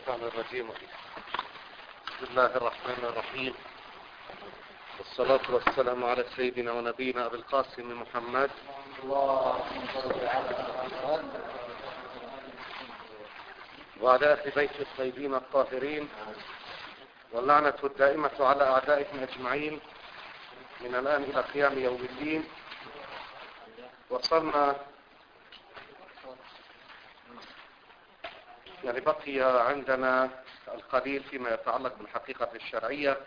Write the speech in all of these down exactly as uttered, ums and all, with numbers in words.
الشيطان الرجيم. بسم الله الرحمن الرحيم، والصلاة والسلام على سيدنا ونبينا أبي القاسم محمد وعلى أهل بيت الطيبين الطاهرين، واللعنة الدائمة على أعدائهم أجمعين من الآن إلى قيام يوم الدين. وصلنا يعني بقي عندنا القليل فيما يتعلق بالحقيقة الشرعية،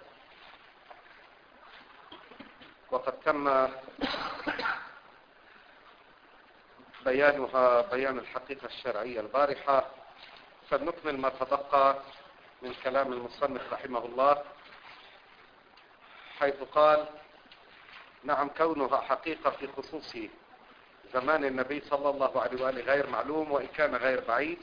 وقد تم بيانها بيان الحقيقة الشرعية البارحة، فلنكمل ما تبقى من كلام المصنف رحمه الله، حيث قال: نعم، كونها حقيقة في خصوص زمان النبي صلى الله عليه وآله غير معلوم وإن كان غير بعيد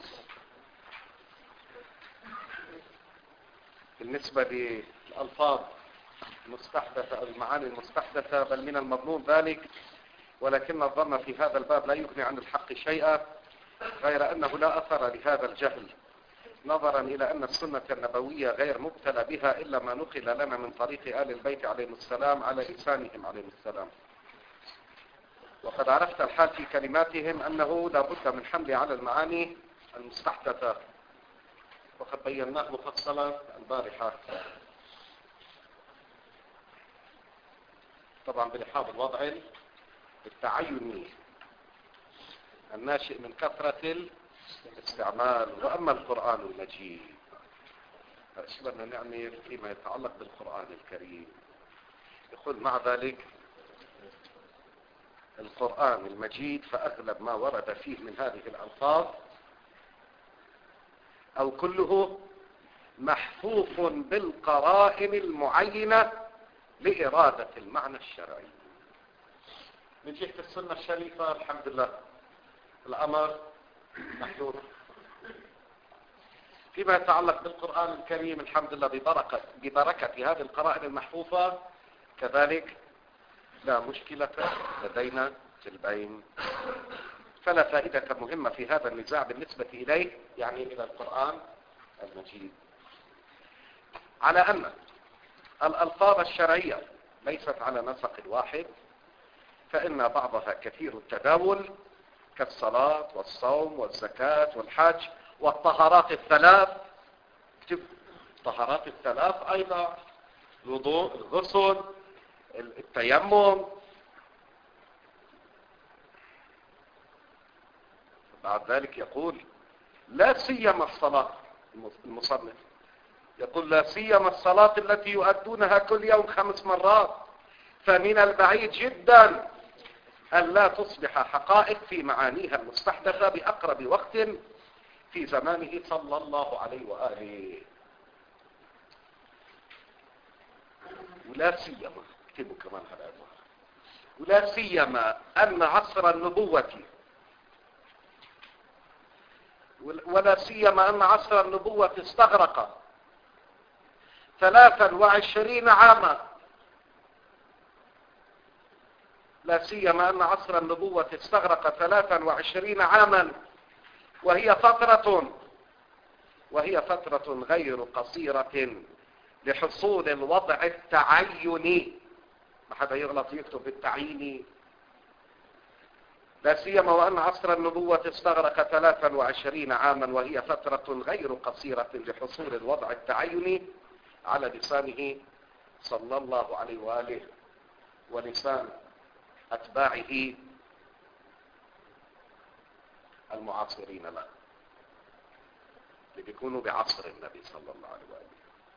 بالنسبة للألفاظ المستحدثة أو المعاني المستحدثة، بل من المضمون ذلك، ولكن الظن في هذا الباب لا يغني عن الحق شيئا، غير أنه لا أثر لهذا الجهل، نظرا إلى أن السنة النبوية غير مبتلى بها إلا ما نقل لنا من طريق آل البيت عليهم السلام على لسانهم عليهم السلام. وقد عرفت الحال في كلماتهم أنه لا بد من حمل على المعاني المستحدثة، وقد بيناه مفصلا البارحة، طبعا بلحاظ الوضع التعيني الناشئ من كثرة الاستعمال. وأما القرآن المجيد فأشبرنا نعمل فيما يتعلق بالقرآن الكريم، يقول مع ذلك: القرآن المجيد فأغلب ما ورد فيه من هذه الألفاظ أو كله محفوف بالقرائن المعينة لإرادة المعنى الشرعي. من جهة السنة الشريفة الحمد لله الأمر محفوف. فيما يتعلق بالقرآن الكريم الحمد لله ببركة, ببركة هذه القرائن المحفوفة كذلك لا مشكلة لدينا في البين، فلا فائدة مهمة في هذا النزاع بالنسبة إليه، يعني إلى القرآن المجيد، على أن الألفاظ الشرعية ليست على نسق واحد، فإن بعضها كثير التداول كالصلاة والصوم والزكاة والحج والطهارات الثلاث، الطهارات الثلاث أيضا الوضوء، الغسل، التيمم. بعد ذلك يقول: لا سيما الصلاة، المصنف يقول: لا سيما الصلاة التي يؤدونها كل يوم خمس مرات، فمن البعيد جدا أن لا تصبح حقائق في معانيها المستحدثة بأقرب وقت في زمانه صلى الله عليه وآله. ولا سيما، اكتبوا كمان هذا، ولا سيما أن عصر النبوة ولا سيما أن عصر النبوة استغرق ثلاثا وعشرين عاما لا سيما أن عصر النبوة استغرق ثلاثا وعشرين عاما وهي فترة وهي فترة غير قصيرة لحصول الوضع التعيني. ما حدا يغلط يكتب بالتعييني. لا سيما وأن عصر النبوة استغرق ثلاثا وعشرين عاما وهي فترة غير قصيرة لحصول الوضع التعيني على لسانه صلى الله عليه وآله ولسان أتباعه المعاصرين له، اللي بيكونوا بعصر النبي صلى الله عليه وآله.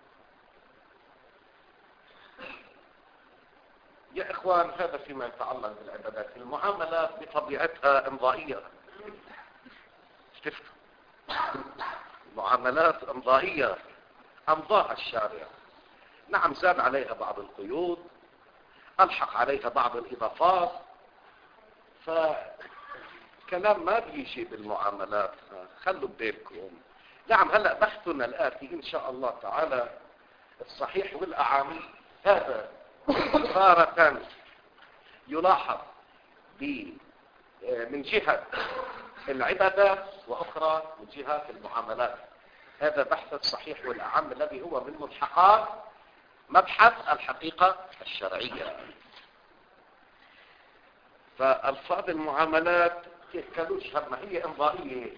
يا إخوان، هذا فيما يتعلق بالعبادات. المعاملات بطبيعتها امضائية، شفتوا معاملات امضائية امضاها الشارع. نعم، زاد عليها بعض القيود، ألحق عليها بعض الإضافات، فكلام ما بيجي بالمعاملات، خلوا ببالكم. نعم، هلأ بحثنا الآتي إن شاء الله تعالى الصحيح والأعامي هذا تارة يلاحظ من جهة العبادات وأخرى من جهة المعاملات. هذا بحث الصحيح والأعم الذي هو من ملحقات مبحث الحقيقة الشرعية. فألفاظ المعاملات كلوش هم هي إمضائية،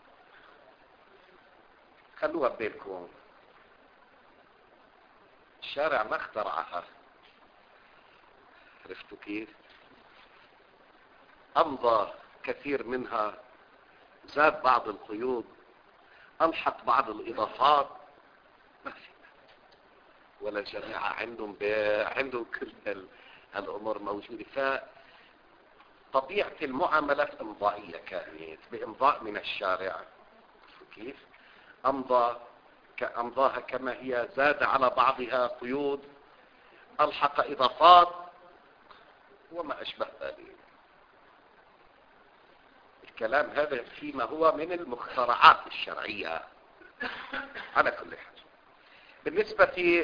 خلوها بينكم، الشارع ما اخترعها، عرفتوا كيف؟ أمضى كثير منها، زاد بعض القيود، ألحق بعض الإضافات، ما في، ولا الجماعة عندهم بيع، عندهم كل الأمور موجودة. فطبيعة المعاملات إمضائية كانت بإمضاء من الشارع، كيف؟ أمضى كأمضاها كما هي، زاد على بعضها قيود، ألحق إضافات وما أشبه ذلك. الكلام هذا فيما هو من المخترعات الشرعية على كل حال. بالنسبة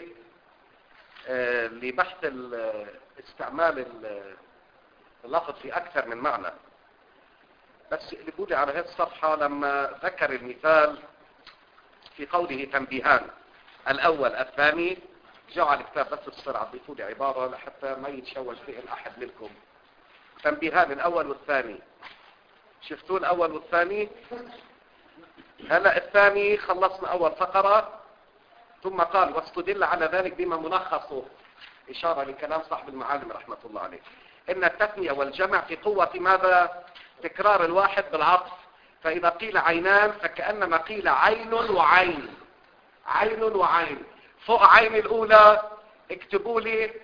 لبحث استعمال اللفظ في أكثر من معنى، بس اقلبوا لي على هذه الصفحة لما ذكر المثال في قوله تنبيهان الأول الثاني، جعل الكتاب بس بسرعة ضيفوا لي عبارة لحتى ما يتشوش فيه أحد منكم. تنبيهان الأول والثاني، شفتوا الأول والثاني؟ هلأ الثاني خلصنا أول فقرة، ثم قال واستدل على ذلك بما ملخصه، إشارة لكلام صاحب المعالم رحمة الله عليه، إن التثنية والجمع في قوة ماذا؟ تكرار الواحد بالعطف. فإذا قيل عينان فكأنما قيل عين وعين، عين وعين. فوق عين الأولى اكتبوا لي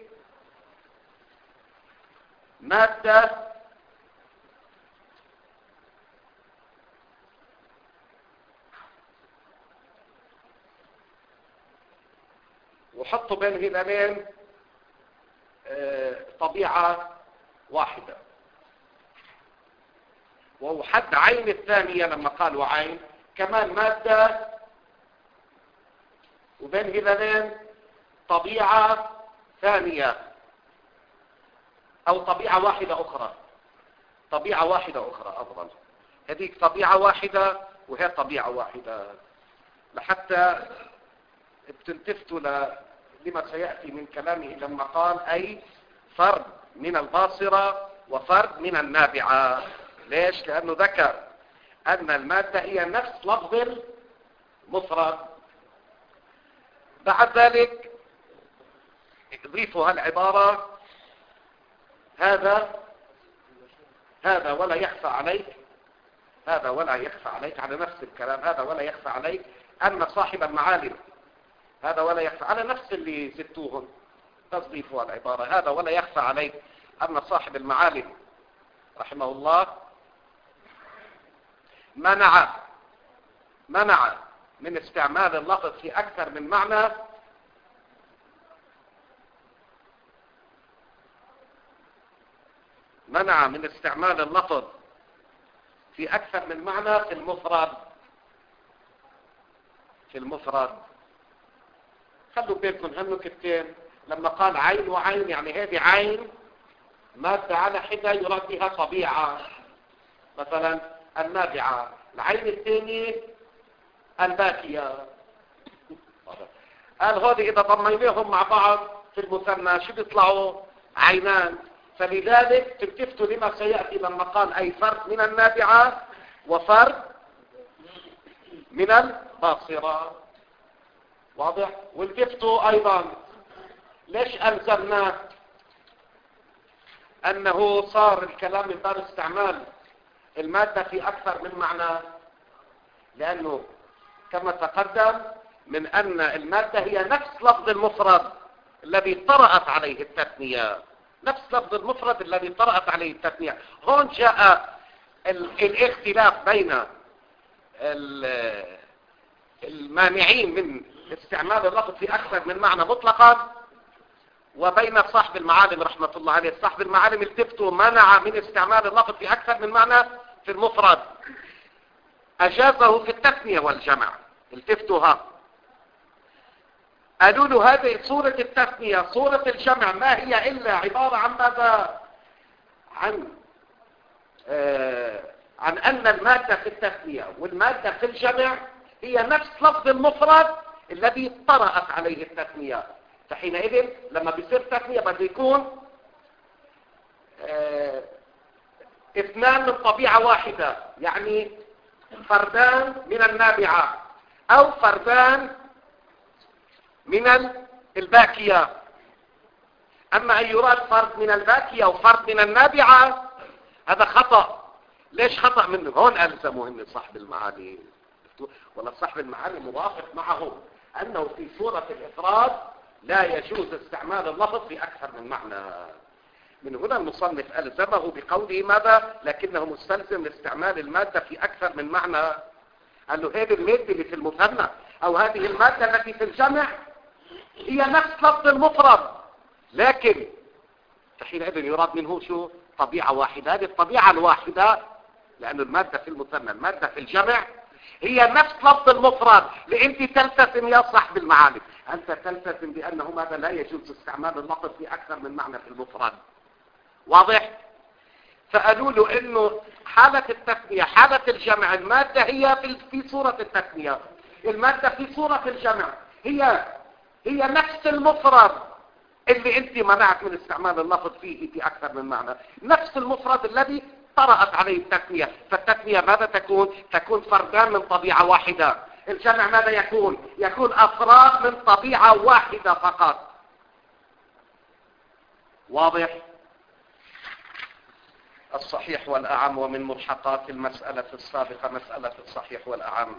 مادة وحطوا بين هلالين طبيعة واحدة، وحد عين الثانية لما قال وعين كمان مادة، وبين هلالين طبيعة ثانية أو طبيعة واحدة أخرى، طبيعة واحدة أخرى أفضل، هذيك طبيعة واحدة وهي طبيعة واحدة، لحتى بتلتفتوا لما سيأتي من كلامه لما قال أي فرد من الباصرة وفرد من النابعة. ليش؟ لأنه ذكر أن المادة هي نفس لفظ المفرد. بعد ذلك اضيفوا هالعبارة هذا هذا ولا يخفى عليك، هذا ولا يخفى عليك على نفس الكلام، هذا ولا يخفى عليك أن صاحب المعالم، هذا ولا يخفى على نفس اللي زدتوهم، تضيفوا العبارة هذا ولا يخفى عليك أن صاحب المعالم رحمه الله منع منع من استعمال اللفظ في أكثر من معنى منع من استعمال اللفظ في أكثر من معنى في المفرد، في المفرد. خلوا بالكم هالنكتين، لما قال عين وعين يعني هذه عين مادة على حدة يراد بها طبيعة، مثلا النابعة، العين الثانية الباكية. قال هذه إذا ضميناهم مع بعض في المثنى شو بيطلعوا؟ عينان. فلذلك تلتفتوا لما سيأتي لما قال أي فرد من النابعة وفرد من الباصرة. واضح؟ والتفتوا أيضا ليش ألزمنا أنه صار الكلام من باب استعمال المادة في أكثر من معنى؟ لأنه كما تقدم من أن المادة هي نفس لفظ المفرد الذي طرأت عليه التثنية، نفس لفظ المفرد الذي طرأت عليه التثنية. هون جاء الاختلاف بين المانعين من استعمال اللفظ في أكثر من معنى مطلقا وبين صاحب المعالم رحمة الله عليه. صاحب المعالم التفتوا منع من استعمال اللفظ في أكثر من معنى في المفرد، أجازه في التثنية والجمع. التفتوها قالوا له هذه صورة التثنية، صورة الجمع ما هي إلا عبارة عن ماذا؟ عن آه عن أن المادة في التثنية والمادة في الجمع هي نفس لفظ المفرد الذي طرأت عليه التثنية. فحينئذ لما بيصير تثنية بده يكون اه اثنان من طبيعة واحدة، يعني فردان من النابعة او فردان من الباكية. اما ان يراد فرد من الباكية وفرد من النابعة هذا خطأ. ليش خطأ منه؟ هون ألزموا هن صاحب المعاني، ولا صاحب المعاني موافق معه أنه في سورة الإفراد لا يجوز استعمال اللفظ في أكثر من معنى. من هنا المصنف ألزمه بقوله ماذا؟ لكنه مستلزم لاستعمال المادة في أكثر من معنى. قال له هذه المادة اللي في المثنى أو هذه المادة التي في الجمع هي نفس لفظ المفرد، لكن فحينئذ يراد منه شو؟ طبيعة واحدة. هذه الطبيعة الواحدة لأن المادة في المثنى المادة في الجمع هي نفس لفظ المفرد. لأنت تلتزم يا صاحب المعاني، أنت تلتزم بأنه ماذا؟ لا يجوز استعمال اللفظ في أكثر من معنى في المفرد. واضح؟ فقالوا له إنه حالة التثنية حالة الجمع المادة هي في في صورة التثنية، المادة في صورة الجمع هي هي نفس المفرد اللي انت منعت من استعمال اللفظ فيه في اكثر من معنى، نفس المفرد الذي طرأت عليه التثنية. فالتثنية ماذا تكون؟ تكون فردان من طبيعة واحدة. الجمع ماذا يكون؟ يكون افراد من طبيعة واحدة فقط. واضح؟ الصحيح والأعم. ومن ملحقات المسألة السابقة مسألة الصحيح والأعم.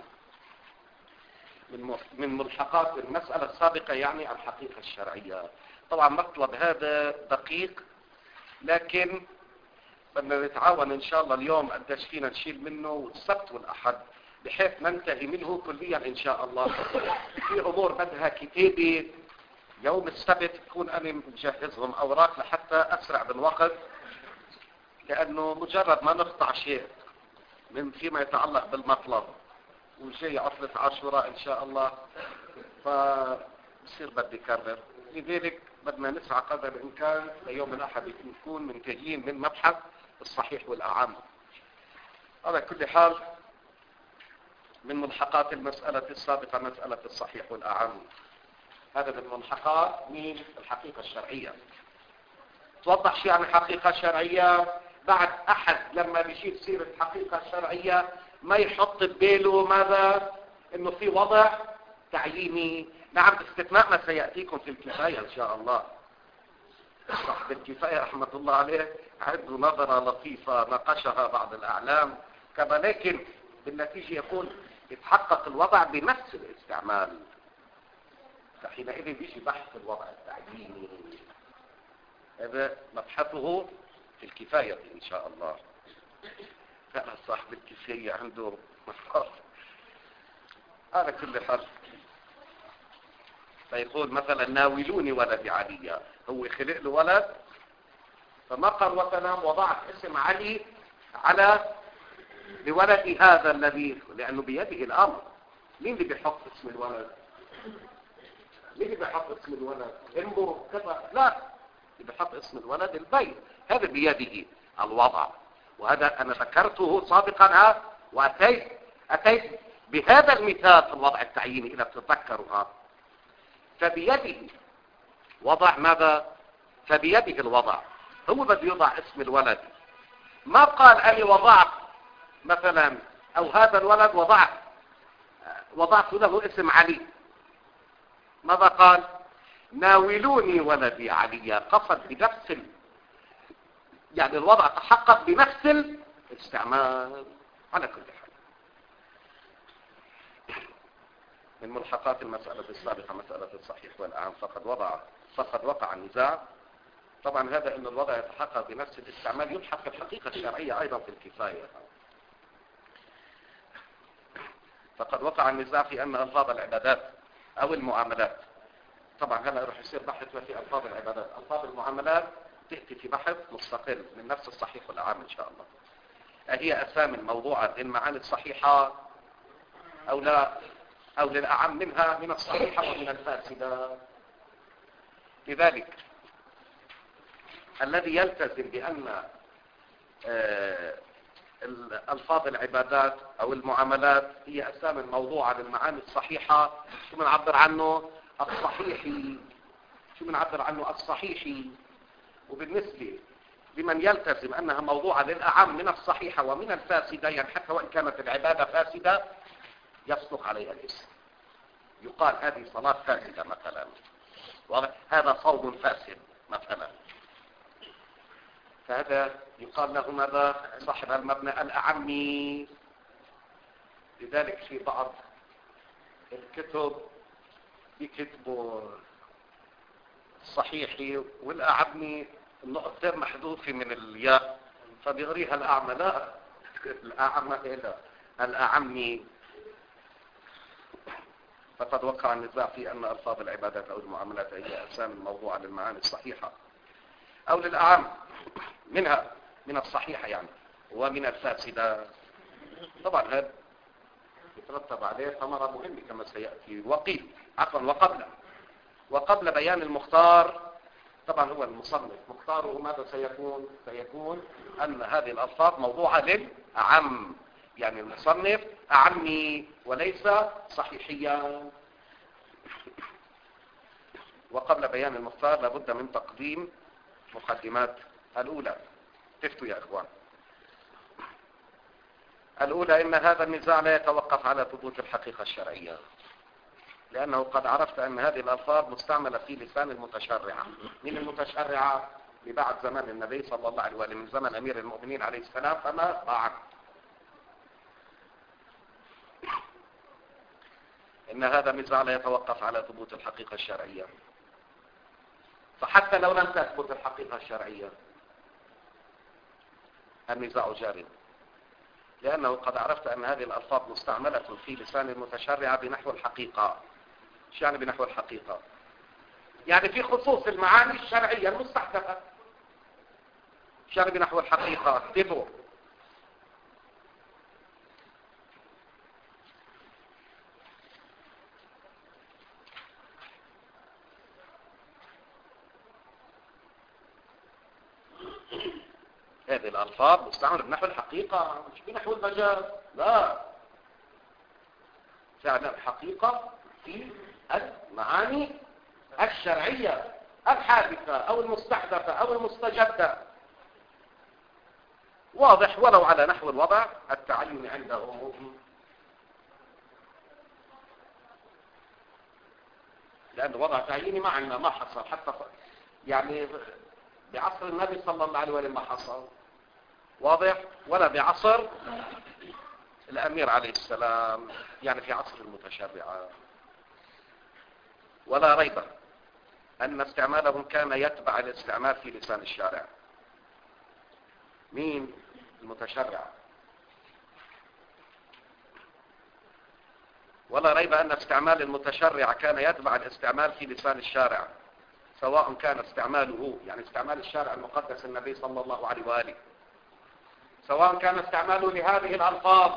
من ملحقات المسألة السابقة يعني الحقيقة الشرعية. طبعا مطلب هذا دقيق، لكن بدنا نتعاون ان شاء الله اليوم قديش فينا نشيل منه السبت والاحد بحيث ننتهي منه كليا ان شاء الله. في امور بدها كتابة يوم السبت تكون انا مجهزهم اوراق لحتى اسرع بالوقت، لانه مجرد ما نقطع شيء من فيما يتعلق بالمطلب وجاي عطلة عاشوراء ان شاء الله فبصير بدي كرر. لذلك بدنا نسعى قدر الامكان ليوم الاحد نكون منتهيين من مبحث الصحيح والاعم. على كل حال من ملحقات المسألة السابقة مسألة الصحيح والاعم. هذا من ملحقات من الحقيقة الشرعية. توضح شيء عن الحقيقة الشرعية بعد احد لما بيجيب سيرة الحقيقة الشرعية ما يحط بباله ماذا؟ انه في وضع تعييني. نعم باستثناء ما سيأتيكم في الكفاية ان شاء الله. صاحب الكفاية رحمة الله عليه عنده نظرة لطيفة ناقشها بعض الاعلام كما، لكن بالنتيجة يقول يتحقق الوضع بنفس الاستعمال. فحينئذ بيجي بحث الوضع التعييني. هذا مبحثه في الكفاية ان شاء الله. فأنا صاحب الكفاية عنده مصار. على كل حال فيقول مثلا ناولوني ولدي علي، هو خلق له ولد فما قال مثلا وضعت اسم علي على لولدي هذا الذي، لأنه بيده الأمر. مين اللي بيحط اسم الولد؟ مين اللي بيحط اسم الولد؟ امه كذا؟ لا، اللي بيحط اسم الولد البيت، هذا بيده الوضع. وهذا أنا ذكرته سابقا وأتيت أتيت بهذا المثال في الوضع التعييني إذا تتذكرها. فبيده وضع ماذا؟ فبيده الوضع، هو بده يضع اسم الولد. ما قال أني وضعت مثلا أو هذا الولد وضعت وضعت له اسم علي. ماذا قال؟ ناولوني ولدي علي. قصد بنفس يعني الوضع تحقق بنفس الاستعمال. على كل حال من ملحقات المسألة السابقة مسألة الصحيح والأعم فقد وضع فقد وقع النزاع. طبعا هذا ان الوضع يتحقق بنفس الاستعمال يلحق الحقيقة الشرعية ايضا في الكفاية. فقد وقع النزاع في ان الفاظ العبادات او المعاملات، طبعا هلا راح يصير بحث في الفاظ العبادات. الفاظ المعاملات تأتي في بحث مستقل من نفس الصحيح والأعم إن شاء الله. هي أسامي موضوعة للمعاني الصحيحة أو لا أو للأعم منها من الصحيحة ومن الفاسدة. لذلك الذي يلتزم بأن الألفاظ العبادات أو المعاملات هي أسامي موضوعة للمعاني الصحيحة. شو بنعبر عنه؟ الصحيحي. شو بنعبر عنه؟ الصحيحي. وبالنسبة لمن يلتزم أنها موضوعة للأعم من الصحيحة ومن الفاسدة، يعني حتى وإن كانت العبادة فاسدة يصدق عليها الاسم، يقال هذه صلاة فاسدة مثلا، وهذا صوم فاسد مثلا، فهذا يقال له ماذا؟ صاحب المبنى الأعمي. لذلك في بعض الكتب يكتبوا الصحيحي والأعمي النقطتين محذوفة من الياء، فبيغريها الأعمى. لا، الأعمى لا، الأعمي. فقد وقع النزاع في أن ألفاظ العبادات أو المعاملات هي أسامي موضوعة للمعاني الصحيحة أو للأعم منها، من الصحيحة يعني، ومن الفاسدة. طبعا هذا يترتب عليه ثمرة مهمة كما سيأتي. وقيل عفوا وقبل وقبل بيان المختار، طبعا هو المصنف مختاره ماذا سيكون؟ سيكون أن هذه الألفاظ موضوعة للأعم، يعني المصنف أعمي وليس صحيحيا. وقبل بيان المختار لابد من تقديم مقدمات. الأولى، تفتوا يا إخوان، الأولى إن هذا النزاع لا يتوقف على ثبوت الحقيقة الشرعية، لأنه قد عرفت أن هذه الألفاظ مستعملة في لسان المتشرعة. من المتشرعة؟ لبعد زمان النبي صلى الله عليه وسلم، من زمن أمير المؤمنين عليه السلام فما بعد. إن هذا النزاع لا يتوقف على ثبوت الحقيقة الشرعية، فحتى لو لم تثبت الحقيقة الشرعية النزاع جاري، لأنه قد عرفت أن هذه الألفاظ مستعملة في لسان المتشرعة بنحو الحقيقة. شو يعني بنحو الحقيقة؟ يعني في خصوص المعاني الشرعية المستحدثة. شو يعني بنحو الحقيقة؟ اكتبوا. هذه الألفاظ مستعملة بنحو الحقيقة مش بنحو المجاز. لا، فعلا الحقيقة في المعاني الشرعية الحادثة أو المستحدثة أو المستجدة. واضح؟ ولو على نحو الوضع التعين عندهم، لأن وضع تعييني ما عندنا، ما حصل حتى يعني بعصر النبي صلى الله عليه وسلم ما حصل. واضح؟ ولا بعصر الأمير عليه السلام، يعني في عصر المتشرعة. ولا ريب أن استعمالهم كان يتبع الاستعمال في لسان الشارع. مين؟ المتشرع. ولا ريب أن استعمال المتشرع كان يتبع الاستعمال في لسان الشارع، سواء كان استعماله يعني استعمال الشارع المقدس النبي صلى الله عليه وآله، سواء كان استعماله لهذه الألفاظ،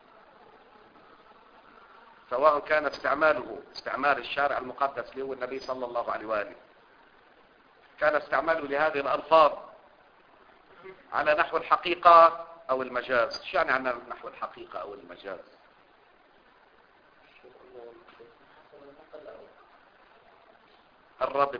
سواء كان استعماله استعمال الشارع المقدس اللي هو النبي صلى الله عليه وآله، كان استعماله لهذه الألفاظ على نحو الحقيقة أو المجاز. شو يعني على نحو الحقيقة أو المجاز؟ الرابط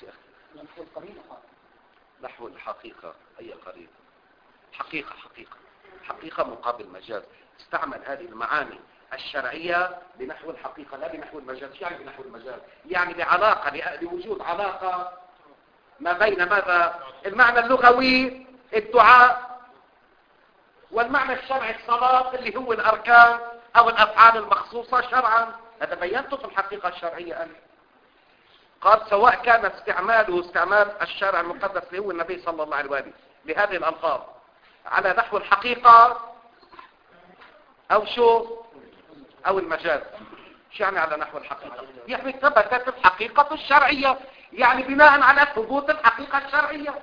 نحو الحقيقة. أي قريب؟ حقيقة حقيقة حقيقة مقابل مجاز. استعمل هذه المعاني الشرعية بنحو الحقيقة لا بنحو المجاز. شو يعني بنحو المجاز؟ يعني بعلاقة، لوجود علاقة ما بين ماذا؟ المعنى اللغوي الدعاء، والمعنى الشرعي الصلاة اللي هو الأركان أو الأفعال المخصوصة شرعا. هذا بينته في الحقيقة الشرعية أنا. قال سواء كان استعماله استعمال الشارع المقدس اللي هو النبي صلى الله عليه وآله لهذه الألفاظ على نحو الحقيقة أو شو أو المجاز. شو يعني على نحو الحقيقة؟ يعني ثبتت الحقيقة الشرعية، يعني بناء على ثبوت الحقيقة الشرعية.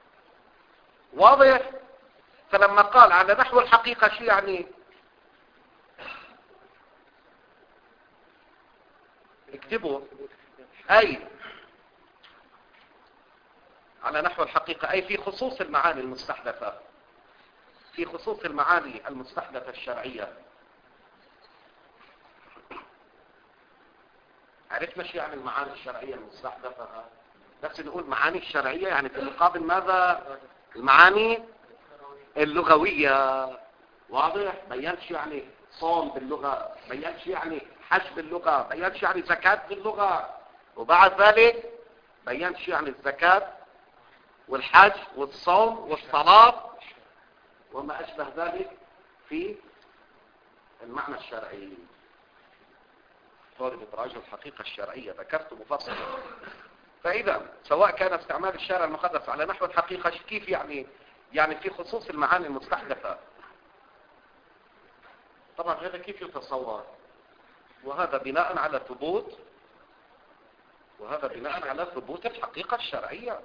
واضح؟ فلما قال على نحو الحقيقة شو يعني؟ اكتبوا. أي على نحو الحقيقة أي في خصوص المعاني المستحدثة في خصوص المعاني المستحدثة الشرعية. عرفنا شو يعني المعاني الشرعية المستحدثة؟ بس نقول معاني الشرعية يعني في مقابل ماذا؟ المعاني اللغوية. واضح؟ بيّنت شو يعني صوم باللغة، بيّنت شو يعني حج باللغة، بيّنت شو يعني زكاة باللغة، وبعد ذلك بيّنت شو يعني الزكاة والحج والصوم والصلاة وما أشبه ذلك في المعنى الشرعي. طالب إدراج الحقيقة الشرعية ذكرت مفصلا. فإذا سواء كان استعمال الشارع المقدس على نحو الحقيقة كيف يعني؟ يعني في خصوص المعاني المستحدثة. طبعا هذا كيف يتصور؟ وهذا بناء على ثبوت وهذا بناء على ثبوت الحقيقة الشرعية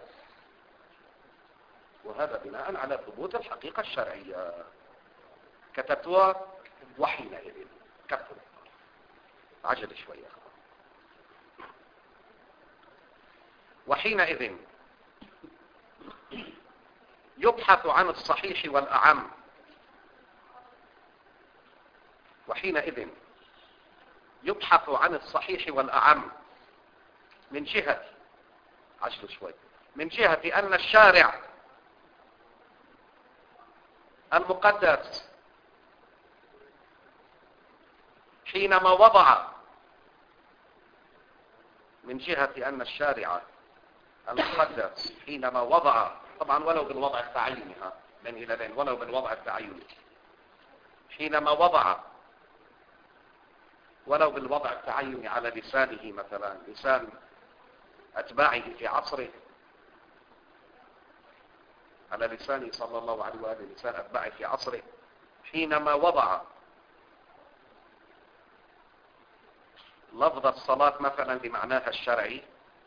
وهذا بناء على ثبوت الحقيقة الشرعية. كتبتها وحينئذ كتبوا عجل شوية. وحينئذ يبحث عن الصحيح والأعم. وحينئذ يبحث عن الصحيح والأعم من جهة عجل شوي من جهة أن الشارع المقدس حينما وضع من جهة أن الشارع المقدس حينما وضع، طبعا ولو بالوضع التعيني ها من إلى بين ولو بالوضع التعيني حينما وضع ولو بالوضع التعيني على لسانه مثلا لسان أتباعه في عصره، على لسانه صلى الله عليه وآله لسان أتباعه في عصره حينما وضع لفظ الصلاة مثلا بمعناها الشرعي،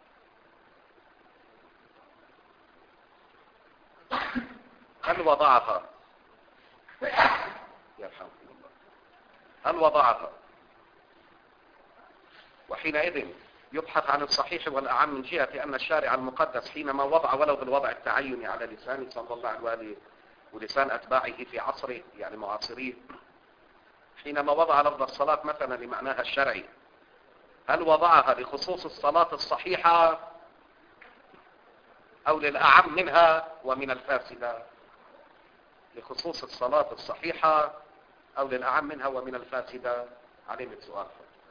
هل وضعها يرحمكم الله هل وضعها وحينئذ يبحث عن الصحيح والأعم من جهة أن الشارع المقدس حينما وضع ولو بالوضع التعيني على لسان صلى الله عليه وآله ولسان أتباعه في عصره يعني معاصريه حينما وضع لفظ الصلاة مثلا لمعناها الشرعي، هل وضعها لخصوص الصلاة الصحيحة أو للأعم منها ومن الفاسدة؟ لخصوص الصلاة الصحيحة أو للأعم منها ومن الفاسدة؟ علينا السؤال.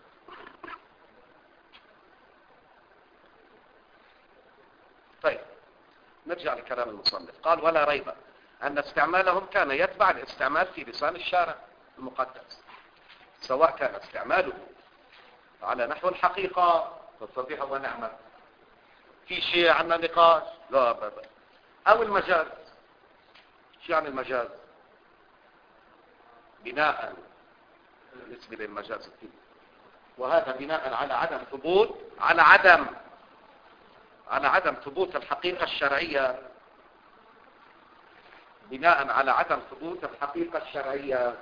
طيب نرجع لكلام المصنف. قال ولا ريب أن استعمالهم كان يتبع الاستعمال في لسان الشارع المقدس، سواء كان استعماله على نحو الحقيقة فالصحيح ونعمة في شيء عنا نقاش لا أبدا، أو المجاز. شو يعني المجاز؟ بناء بالنسبة للمجاز فيه، وهذا بناء على عدم ثبوت على عدم على عدم ثبوت الحقيقة الشرعية بناء على عدم ثبوت الحقيقة الشرعية.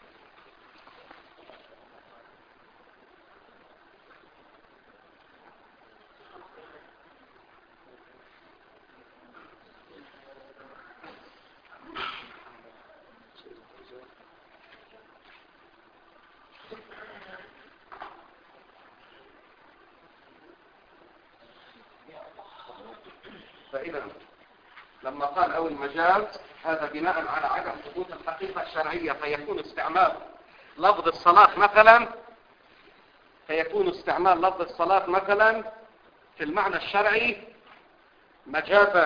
فإذا لما قال أو المجاز هذا بناء على عدم ثبوت الحقيقة الشرعية، فيكون استعمال لفظ الصلاة مثلا فيكون استعمال لفظ الصلاة مثلا في المعنى الشرعي مجازا.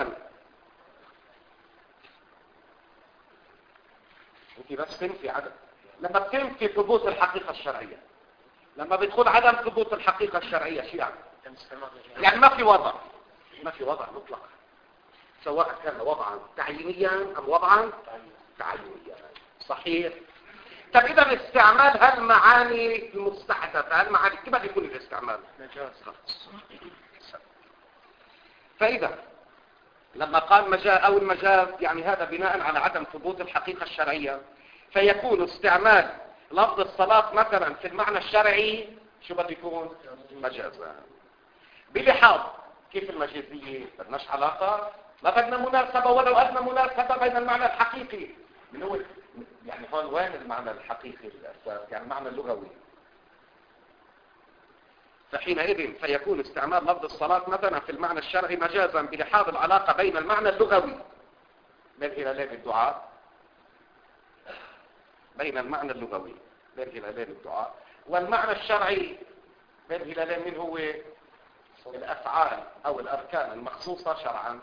انت بس تنفي عدم لما بتنفي ثبوت الحقيقة الشرعية، لما بتقول عدم ثبوت الحقيقة الشرعية شو يعني؟ يعني ما في وضع ما في وضع مطلق، سواء كان وضعا تعيينيا أم وضعا تعيينيا. صحيح. طب إذا استعمال هالمعاني المستحدثة هالمعاني كيف يكون الاستعمال؟ مجاز. فإذا لما قال مجاز أو المجاز يعني هذا بناء على عدم ثبوت الحقيقة الشرعية، فيكون استعمال لفظ الصلاة مثلا في المعنى الشرعي شو بده يكون؟ مجازا. بلحاظ كيف المجازية؟ بدناش علاقة، ما بدنا مناسبة ولو أدنى مناسبة بين المعنى الحقيقي من هو يعني هون وين المعنى الحقيقي الأساس؟ يعني المعنى اللغوي. فحينئذ فيكون استعمال لفظ الصلاة مثلا في المعنى الشرعي مجازا بلحاظ العلاقة بين المعنى اللغوي من هلالين الدعاء بين المعنى اللغوي من هلالين الدعاء والمعنى الشرعي من هلالين من هو الأفعال أو الأركان المخصوصة شرعا.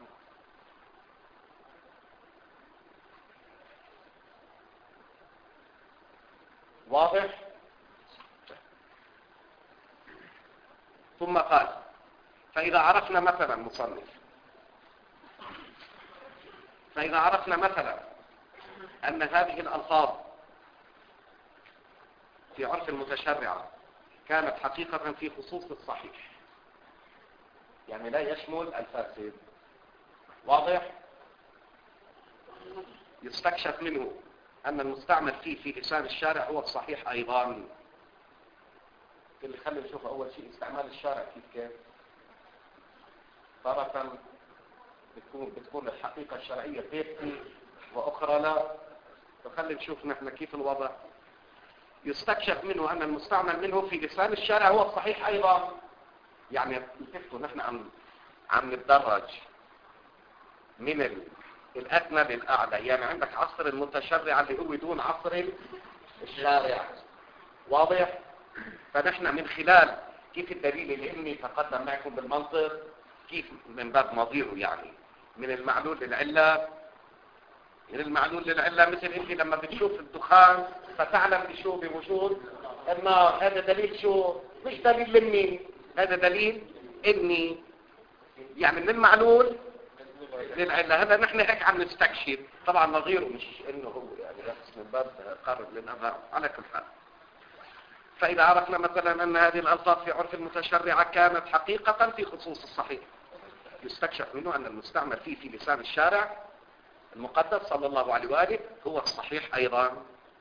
واضح؟ ثم قال فإذا عرفنا مثلا مصنف فإذا عرفنا مثلا أن هذه الألفاظ في عرف المتشرعة كانت حقيقة في خصوص الصحيح يعني لا يشمل الفاسد. واضح؟ يستكشف منه أن المستعمل فيه في لسان الشارع هو الصحيح أيضا. اللي خلي نشوف أول شيء استعمال الشارع كيف كيف تارة بتكون بتكون الحقيقة الشرعية تبكي وأخرى لا. فخلي نشوف نحن كيف الوضع. يستكشف منه أن المستعمل منه في لسان الشارع هو الصحيح أيضا. يعني التفتوا نحن عم عم نتدرج من ال... الأدنى للأعلى. يعني عندك عصر المتشرع اللي هو دون عصر الشارع. واضح؟ فنحن من خلال كيف الدليل العلمي تقدم معكم بالمنطق كيف من باب نظيره يعني من المعلول للعلة من المعلول للعلة مثل انت لما بتشوف الدخان فتعلم بشو بوجود النار. هذا دليل شو؟ مش دليل علمي هذا دليل علمي يعني من المعلول للعلة. هذا نحن هيك عم نستكشف. طبعا نظيره مش انه هو يعني بس من باب قرب للنظر على كل حال. فإذا عرفنا مثلا أن هذه الألفاظ في عرف المتشرعة كانت حقيقة في خصوص الصحيح يستكشف منه أن المستعمل فيه في لسان الشارع المقدس صلى الله عليه وآله هو الصحيح أيضا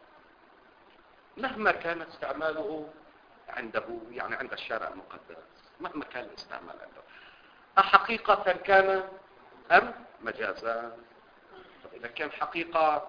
مهما كان استعماله عنده يعني عند الشارع المقدس مهما كان الاستعمال عنده أحقيقة كان أم مجازا. إذا كان حقيقة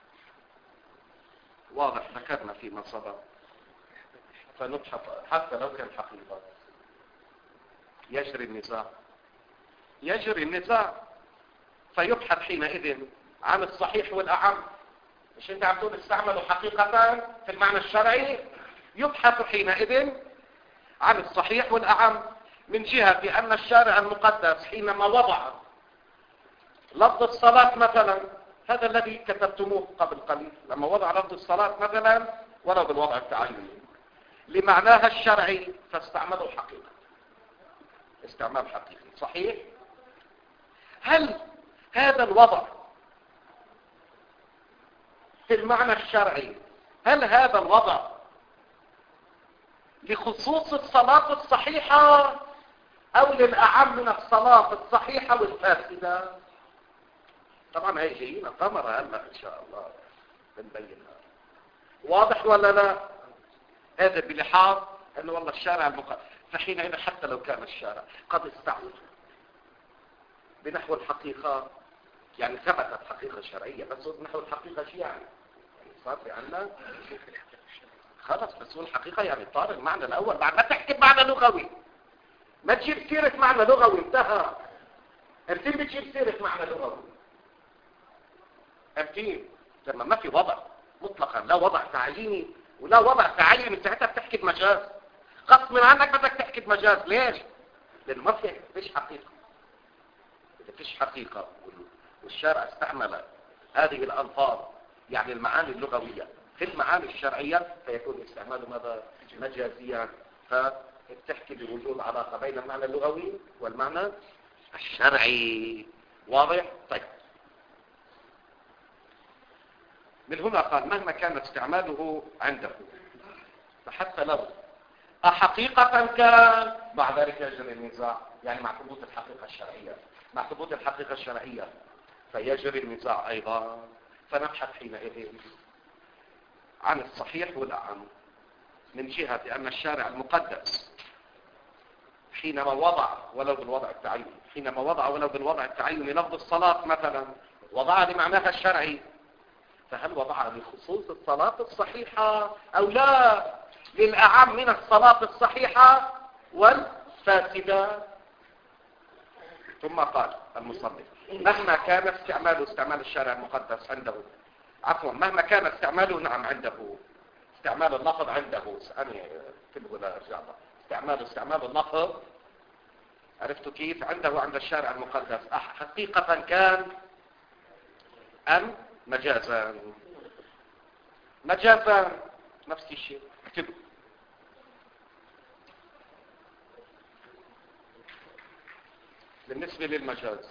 واضح ذكرنا فيما سبق فنبحث حتى لو كان حقيقة يجري النزاع يجري النزاع فيبحث حينئذ عن الصحيح والأعم. مش انت عم تقول استعملوا حقيقة في المعنى الشرعي يبحث حينئذ عن الصحيح والأعم من جهة أن الشارع المقدس حينما وضع لفظ الصلاة مثلا هذا الذي كتبتموه قبل قليل لما وضع لفظ الصلاة مثلا ولو بالوضع التعيني لمعناها الشرعي فاستعملوا حقيقة استعمال حقيقي صحيح. هل هذا الوضع في المعنى الشرعي هل هذا الوضع لخصوص الصلاة الصحيحة او للأعم من الصلاة الصحيحة والفاسدة؟ طبعا هي جايين قمر هلا ان شاء الله بنبينها. واضح ولا لا؟ هذا بلحاظ انه والله الشارع المقدس. فحينئذ حتى لو كان الشارع قد استعمل بنحو الحقيقة يعني ثبتت حقيقة شرعية بس نحو الحقيقة شيء يعني صار في عنا خلص بس هو الحقيقة يعني طار المعنى الأول بعد ما تحكي بمعنى لغوي ما تجيب سيرة معنى لغوي انتهى. أمتين بتجيب سيرة معنى لغوي أمتين لما ما في وضع مطلقا لا وضع تعييني ولا وضع تعيني ساعتها بتحكي بمجاز غصب من عنك بدك تحكي بمجاز. ليش؟ لأنه ما في فيش حقيقة. إذا فيش حقيقة والشارع استعمل هذه الألفاظ يعني المعاني اللغوية في المعاني الشرعية فيكون استعماله ماذا؟ مجازيا. فبتحكي بوجود علاقة بين المعنى اللغوي والمعنى الشرعي. واضح؟ طيب من هنا قال مهما كان استعماله عنده فحتى لو أحقيقة كان مع ذلك يجري النزاع يعني مع ثبوت الحقيقة الشرعية مع ثبوت الحقيقة الشرعية فيجري النزاع أيضا. فنبحث حينئذ عن الصحيح والأعم من جهة أن الشارع المقدس حينما وضع ولو بالوضع التعيني حينما وضع ولو بالوضع التعيني لفظ الصلاة مثلا وضع لمعناها الشرعي فهل وضعها بخصوص الصلاة الصحيحة أو لا، للأعم من الصلاة الصحيحة والفاسدة؟ ثم قال المصنف: مهما كان استعمال استعمال الشارع المقدس عنده، عفوا مهما كان استعماله، نعم عنده، استعمال اللفظ عنده، أنا كله لا أرجع له. استعمال استعمال اللفظ، عرفتوا كيف؟ عنده عند الشارع المقدس حقيقة كان أم مجازا؟ مجازا نفس الشيء، اكتبوا. بالنسبة للمجاز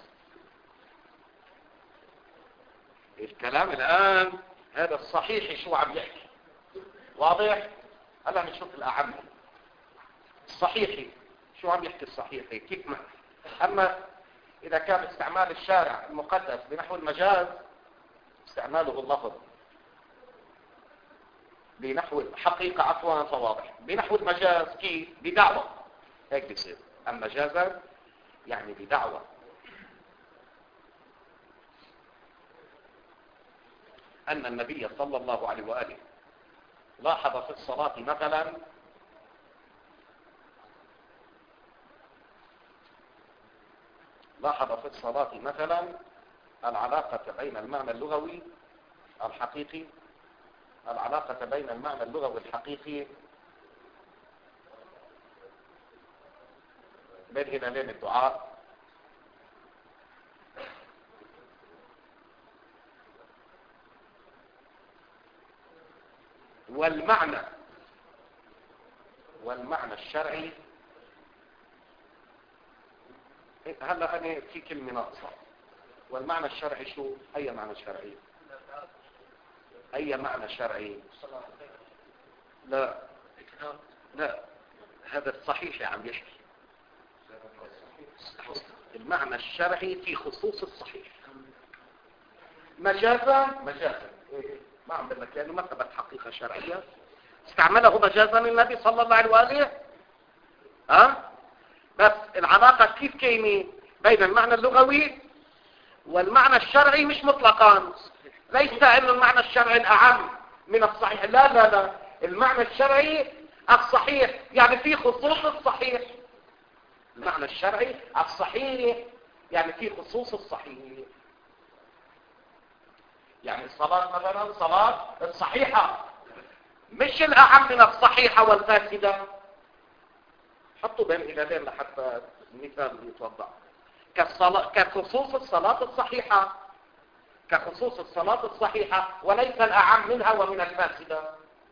الكلام الآن هذا الصحيح شو عم يحكي، واضح؟ هلا نشوف الأعم. الصحيحي شو عم يحكي؟ الصحيحي كيف ما. أما إذا كان استعمال الشارع المقدس بنحو المجاز، استعماله اللفظ بنحو الحقيقة عفوا فواضح، بنحو المجاز كيف؟ بدعوة، هيك بيصير. أما مجازا يعني بدعوة. أن النبي صلى الله عليه وآله لاحظ في الصلاة مثلا لاحظ في الصلاة مثلا العلاقة بين المعنى اللغوي الحقيقي العلاقة بين المعنى اللغوي الحقيقي بين هلالين الدعاء والمعنى والمعنى الشرعي. هلا أنا في كلمة ناقصة. والمعنى الشرعي شو؟ أي معنى شرعي؟ أي معنى شرعي؟ لا لا، هذا الصحيح يا عم يحكي. المعنى الشرعي في خصوص الصحيح. مجازا مجازا ما عم بقول لك، لأنه ما ثبت حقيقة شرعية استعمله مجازا النبي صلى الله عليه وآله. أه؟ بس العلاقة كيف كيمي بين المعنى اللغوي والمعنى الشرعي مش مطلقا. ليس أن المعنى الشرعي الأعم من الصحيح، لا لا لا، المعنى الشرعي الصحيح يعني في خصوص الصحيح. المعنى الشرعي الصحيح يعني في خصوص الصحيح. يعني الصلاة مثلا صلاة الصحيحة مش الأعم من الصحيحة والفاسدة. حطوا بين إلالين لحتى المثال يتوضع. كالصلاة كخصوص الصلاة الصحيحة كخصوص الصلاة الصحيحة وليس الأعم منها ومن الفاسدة.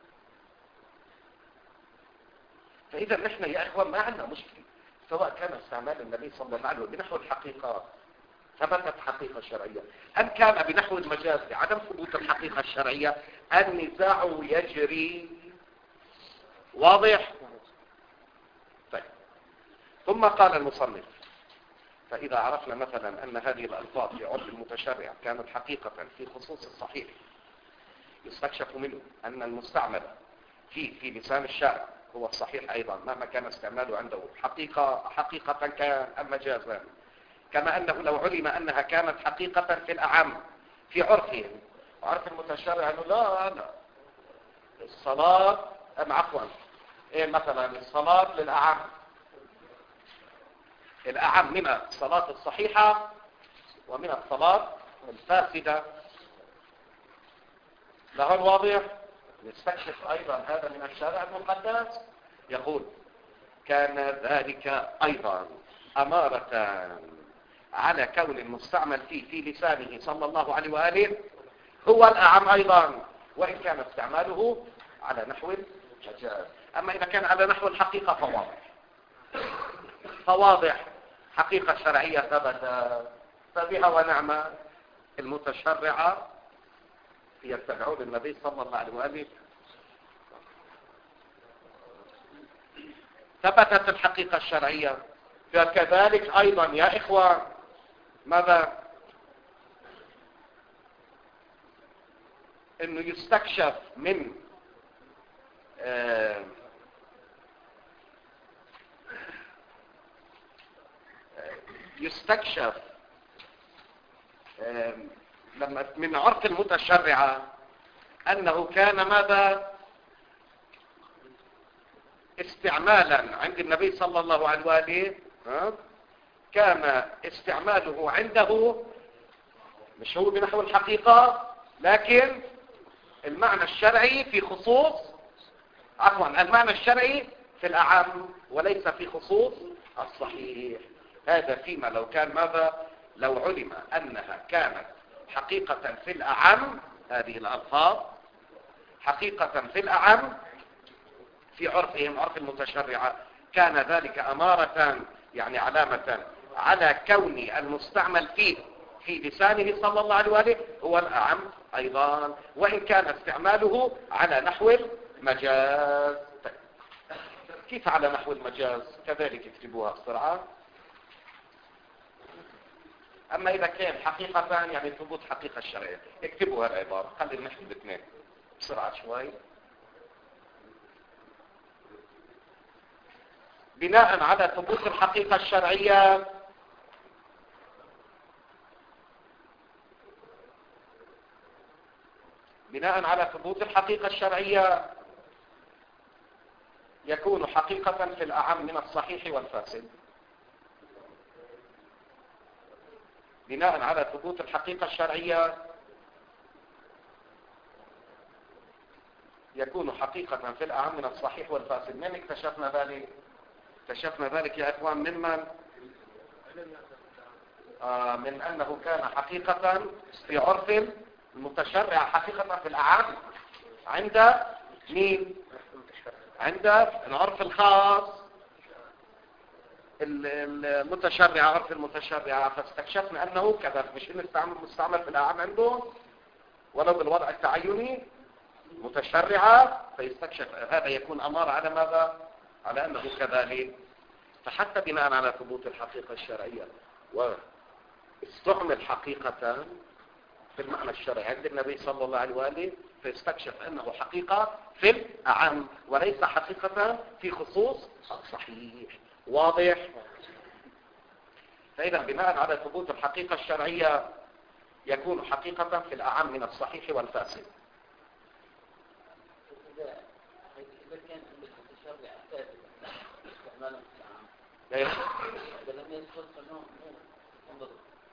فإذا نحن يا إخوان ما عندنا مشكلة سواء كان استعمال النبي صلى الله عليه وسلم بنحو الحقيقة ثبتت حقيقة شرعية أم كان بنحو المجاز بعدم ثبوت الحقيقة الشرعية، النزاع يجري. واضح؟ طيب. ثم قال المصنف: فإذا عرفنا مثلا أن هذه الألفاظ في عرف المتشرع كانت حقيقة في خصوص الصحيح، يستكشف منه أن المستعمل في في لسان الشارع هو الصحيح أيضا مهما كان استعماله عنده حقيقة حقيقة كان أم مجازا، كما أنه لو علم أنها كانت حقيقة في الأعم في عرفهم وعرف المتشرع أنه لا لا الصلاة أم عفوا إيه مثلا الصلاة للأعم الأعم من الصلاة الصحيحة ومن الصلاة الفاسدة. لهون واضح؟ نستكشف أيضا هذا من الشارع المقدس. يقول: كان ذلك أيضا أمارة على كون المستعمل فيه في لسانه صلى الله عليه وآله هو الأعم أيضا، وإن كان استعماله على نحو المجاز. أما إذا كان على نحو الحقيقة فواضح فواضح حقيقة شرعية ثبت فبها ونعمة. المتشرعة يتبعون النبي صلى الله عليه وآله ثبتت الحقيقة الشرعية. فكذلك أيضا يا إخوة ماذا؟ إنه يستكشف من آه يستكشف آه لما من عرف المتشرعة أنه كان ماذا استعمالا عند النبي صلى الله عليه وآله، كان استعماله عنده مش هو بنحو الحقيقة، لكن المعنى الشرعي في خصوص عفوا المعنى الشرعي في الأعم وليس في خصوص الصحيح. هذا فيما لو كان ماذا لو علم أنها كانت حقيقة في الأعم، هذه الألفاظ حقيقة في الأعم في عرفهم عرف المتشرعة، كان ذلك أمارة يعني علامة على كون المستعمل فيه في لسانه صلى الله عليه وآله هو الأعم أيضا، وإن كان استعماله على نحو المجاز. كيف على نحو المجاز؟ كذلك اكتبوها بسرعة. أما إذا كان حقيقة يعني ثبوت حقيقة الشرعية، اكتبوا هالعبارة، خلي نحكي باثنين بسرعة شوي. بناء على ثبوت الحقيقة الشرعية بناء على ثبوت الحقيقة الشرعية يكون حقيقة في الأعم من الصحيح والفاسد. بناء على ثبوت الحقيقة الشرعية يكون حقيقة في الأعم من الصحيح والفاسد. من اكتشفنا ذلك؟ اكتشفنا ذلك يا إخوان ممن؟ آه من أنه كان حقيقة في عرف المتشرع، حقيقة في الأعم عند مين؟ عند العرف الخاص المتشرع، عرف المتشرع، فاستكشفنا أنه كذلك مش إنه مستعمل في الأعم عنده ولو بالوضع التعيني متشرعة، فيستكشف هذا يكون أمارة على ماذا؟ على أنه كذلك. فحتى بناء على ثبوت الحقيقة الشرعية واستعمل حقيقة في المعنى الشرعي عند النبي صلى الله عليه وآله، فيستكشف أنه حقيقة في الأعم وليس حقيقة في خصوص الصحيح. واضح؟ فإذا بناء على ثبوت الحقيقة الشرعية يكون حقيقة في الأعم من الصحيح والفاسد. إذا كان المتشرع فاسد استعماله في الأعم، إذا لم يدخل فإنه انظر.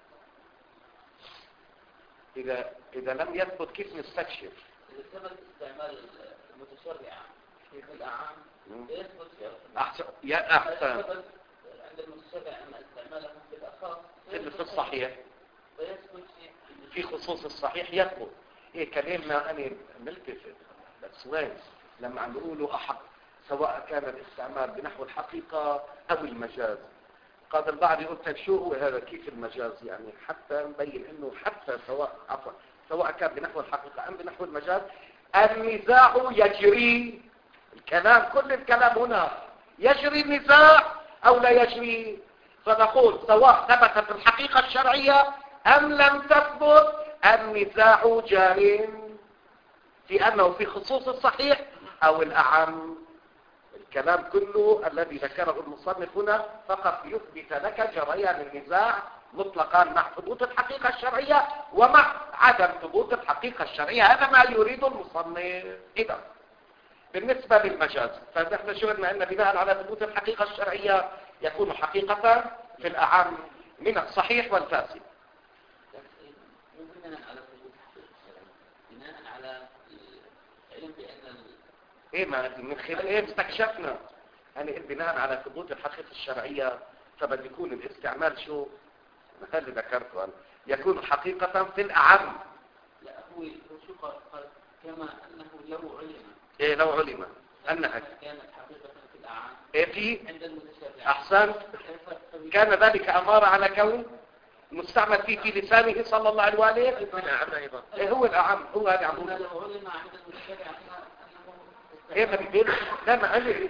إذا إذا لم يثبت كيف نستكشف؟ إذا ثبت استعمال المتشرع في الأعم يثبت أحسن يا أحسن عند المتشرع أن استعماله في الأخص في الصحيح فيثبت في خصوص الصحيح يثبت. إيه كلامنا أنا ملتفت بس وين لما عم بيقولوا أحق سواء كان الاستعمال بنحو الحقيقة أو المجاز. قال البعض يقول طيب شو هو هذا كيف المجاز؟ يعني حتى نبين انه حتى سواء عفوا سواء كان بنحو الحقيقة ام بنحو المجاز النزاع يجري. الكلام كل الكلام هنا يجري النزاع او لا يجري. فنقول سواء ثبتت الحقيقة الشرعية ام لم تثبت النزاع جار في انه في خصوص الصحيح او الاعم. الكلام كله الذي ذكره المصنف هنا فقط يثبت لك جريان النزاع مطلقا مع ثبوت الحقيقة الشرعية ومع عدم ثبوت الحقيقة الشرعية. هذا ما يريد المصنف. إذا بالنسبة للمجاز فنحن شهدنا أن بناء على ثبوت الحقيقة الشرعية يكون حقيقة في الأعم من الصحيح والفاسد. بناء على ثبوت الحقيقة الشرعية بناء على العلم بأن ايه ما من خلال ايه استكشفنا يعني بناء على ثبوت الحقيقة الشرعية فبد يكون الاستعمال شو هذا اللي ذكرته أنا يكون حقيقة في الأعم. لا هو شو قال كما أنه لو علم ايه لو علم أنها كانت حقيقة في الأعم ايه في عند المتشرع أحسن كان ذلك أمارة على كون مستعمل فيه في لسانه صلى الله عليه وآله ايه هو الأعم هو هذا عمود لو علم عند المتشرع ايه ما بيقول لا ما قال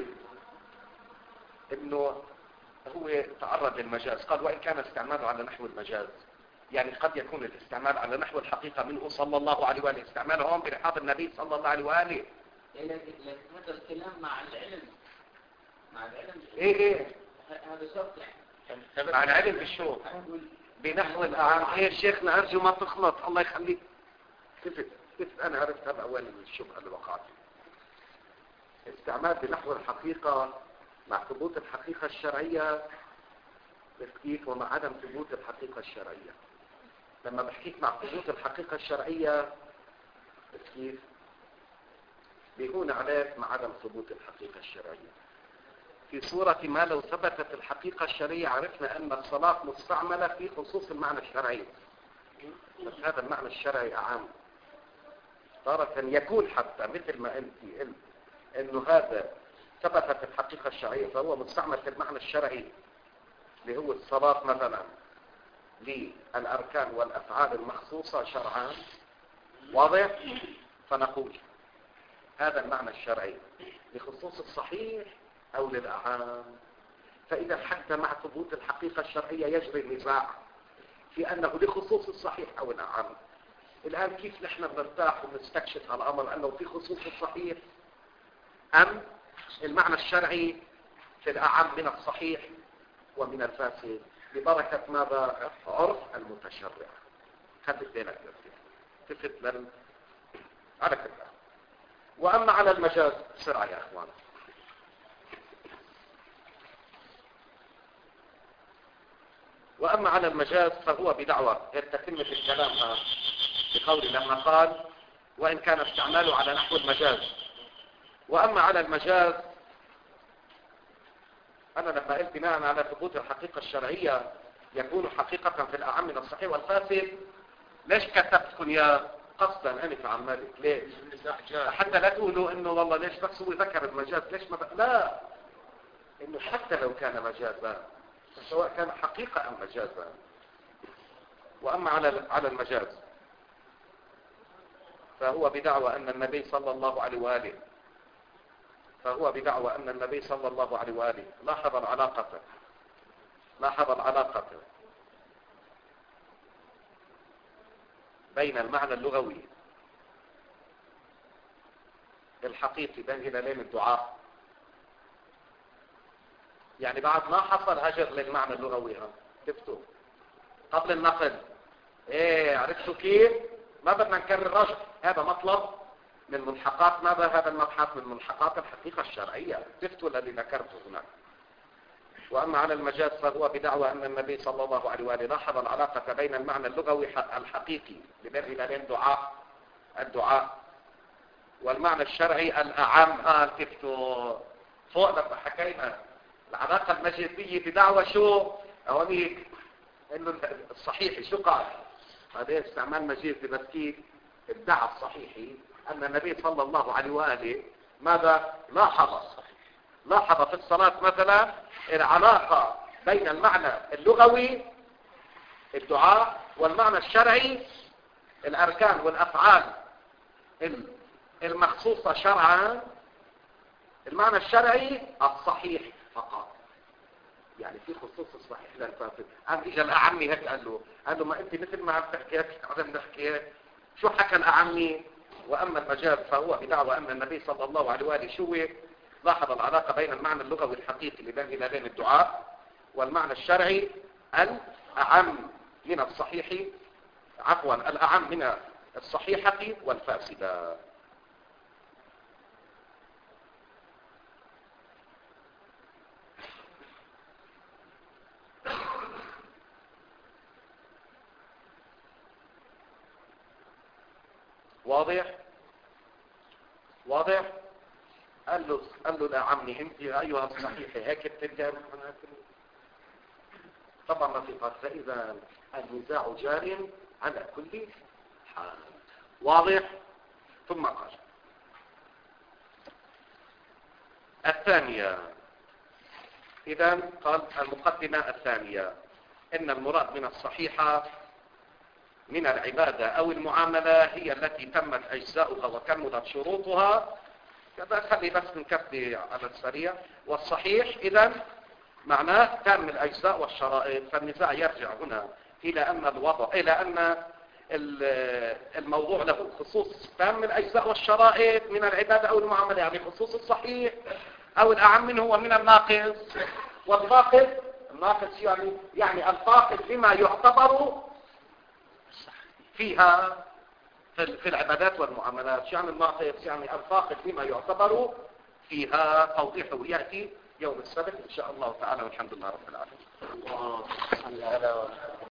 انه هو تعرض للمجاز. قال وان كان استعماله على نحو المجاز يعني قد يكون الاستعمال على نحو الحقيقة منه صلى الله عليه وآله استعماله هون برحاب النبي صلى الله عليه وآله. لكن هذا الكلام مع العلم مع العلم ايه ايه هذا شرط يعني مع العلم بالشو بنحو الأعم. ايه شيخنا ارجو ما تخلط الله يخليك. كيف أنا عرفت هذا أول الشبهة اللي وقعت فيه. استعمال بنحو الحقيقة مع ثبوت الحقيقة الشرعية كيف ومع عدم ثبوت الحقيقة الشرعية. لما بحكيك مع ثبوت الحقيقة الشرعية كيف بيهون عليك مع عدم ثبوت الحقيقة الشرعية. في صورة ما لو ثبتت الحقيقة الشرعية عرفنا أن الصلاة مستعملة في خصوص المعنى الشرعي، بس هذا المعنى الشرعي أعم. تارة يكون حتى مثل ما أنت قلت أنه هذا ثبتت الحقيقة الشرعية فهو مستعمل في المعنى الشرعي اللي هو الصلاة مثلا للأركان والأفعال المخصوصة شرعا، واضح؟ فنقول هذا المعنى الشرعي لخصوص الصحيح أو للأعام. فإذا حتى مع ثبوت الحقيقة الشرعية يجري النزاع في أنه لخصوص الصحيح أو الأعام. الآن كيف نحن بنرتاح ونستكشف على الأمر أنه في خصوص الصحيح أم المعنى الشرعي في الأعم من الصحيح ومن الفاسد ببركة ماذا؟ عرف المتشرع. خلي بينك تفت لن على كذا. وأما على المجاز بسرعة يا أخوان. وأما على المجاز فهو بدعوة تتمة الكلام بقول لما قال وإن كان استعماله على نحو المجاز. وأما على المجاز أنا لما قلت بناء على ثبوت الحقيقة الشرعية يكون حقيقة في الأعم من الصحيح والفاسد. ليش كتبتكم يا قصدا أنف عن مالك؟ ليش؟ حتى لا تقولوا إنه والله ليش بس هو ذكر المجاز ليش ما ب... لا، إنه حتى لو كان مجازا سواء كان حقيقة أم مجازا. وأما على على المجاز فهو بدعوى أن النبي صلى الله عليه وآله فهو بدعوى أن النبي صلى الله عليه وآله لاحظ العلاقة لاحظ العلاقة بين المعنى اللغوي الحقيقي بين هلالين الدعاء. يعني بعد ما حصل هجر للمعنى اللغوي ها شفتوا قبل النقل ايه عرفتوا كيف؟ ما بدنا نكرر رجع. هذا مطلب من ملحقات ماذا؟ هذا المبحث من ملحقات الحقيقة الشرعية. شفتوا الذي ذكرته هنا. وأما على المجاز فهو بدعوى أن النبي صلى الله عليه وآله لاحظ العلاقة بين المعنى اللغوي الحقيقي بين هلالين دعاء الدعاء والمعنى الشرعي الأعم. آه شفتوا فوق لما حكينا العلاقة المجازية بدعوى شو؟ هونيك إنه الصحيح شو قال؟ هذا استعمال مجازي بس كيف؟ ادعى الصحيحي أن النبي صلى الله عليه وآله ماذا؟ لاحظ لاحظ في الصلاة مثلا العلاقة بين المعنى اللغوي الدعاء والمعنى الشرعي الأركان والأفعال المخصوصة شرعا. المعنى الشرعي الصحيح فقط، يعني في خصوص الصحيح للفاسد. قام اجى الأعمي هيك قال له قال له ما انت مثل ما عم تحكي هيك عم نحكي. شو حكى الأعمي؟ وأما المجاز فهو بدعوى أن النبي صلى الله عليه وآله شو لاحظ العلاقة بين المعنى اللغوي الحقيقي اللي بين هلالين الدعاء والمعنى الشرعي الأعم من الصحيح عفوا الأعم من الصحيحة والفاسدة. واضح؟ واضح؟ قال له قال له لا عمي انت ايها الصحيح هيك بتبدا. طبعا ما في فرق. فاذا النزاع جار على كل حال. واضح؟ ثم قال الثانية. اذا قال المقدمة الثانية ان المراد من الصحيحة من العبادة او المعاملة هي التي تمت اجزاؤها وكملت شروطها. كذا خلي بس نكفي على السريع. والصحيح إذن معناه تام الأجزاء والشرائط. فالنزاع يرجع هنا إلى أن الوضع إلى أن الموضوع له خصوص تام الأجزاء والشرائط من العبادة أو المعاملة، يعني خصوص الصحيح أو الأعم منه ومن الناقص. والفاقد الناقص يعني يعني الفاقد لما يعتبر فيها في العبادات والمعاملات. يعني الناقص يعني الفاقد فيما يعتبر فيها توضيحه يأتي يوم السبت إن شاء الله تعالى، والحمد لله رب العالمين.